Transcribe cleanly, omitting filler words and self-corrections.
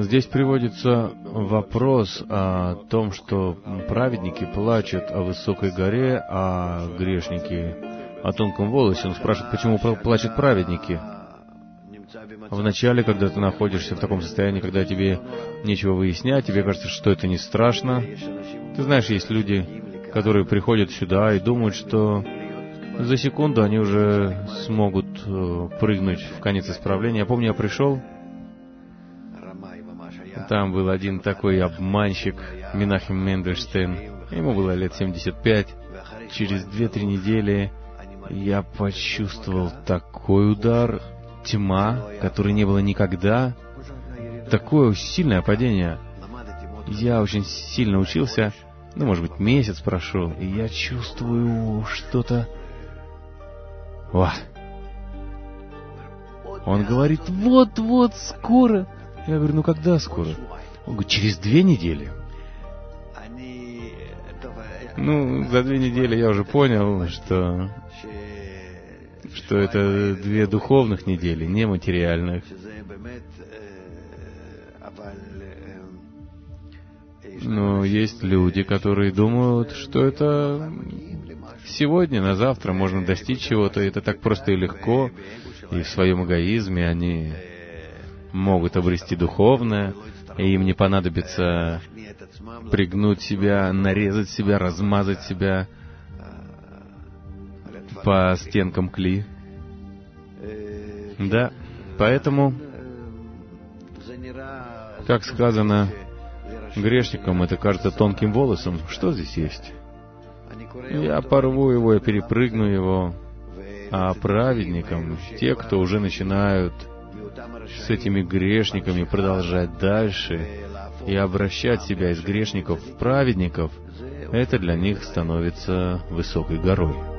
Здесь приводится вопрос о том, что праведники плачут о высокой горе, а грешники о тонком волосе. Он спрашивает, почему плачут праведники? Вначале, когда ты находишься в таком состоянии, когда тебе нечего выяснять, тебе кажется, что это не страшно. Ты знаешь, есть люди, которые приходят сюда и думают, что за секунду они уже смогут прыгнуть в конец исправления. Я помню, я пришел, там был один такой обманщик, Менахем Мендельштейн. Ему было лет 75. Через 2-3 недели я почувствовал такой удар, тьма, которой не было никогда, такое сильное падение. Я очень сильно учился, может быть, месяц прошел, и я чувствую что-то... Он говорит, вот-вот, скоро. Я говорю, когда скоро? Он говорит, через 2 недели. За 2 недели я уже понял, что это 2 духовных недели, не материальных. Но есть люди, которые думают, что это сегодня, на завтра можно достичь чего-то, и это так просто и легко, и в своем эгоизме они могут обрести духовное, и им не понадобится пригнуть себя, нарезать себя, размазать себя по стенкам кли. Да, поэтому, как сказано, грешникам это кажется тонким волосом. Что здесь есть? Я порву его, я перепрыгну его. А праведникам, те, кто уже начинают с этими грешниками продолжать дальше и обращать себя из грешников в праведников, это для них становится высокой горой.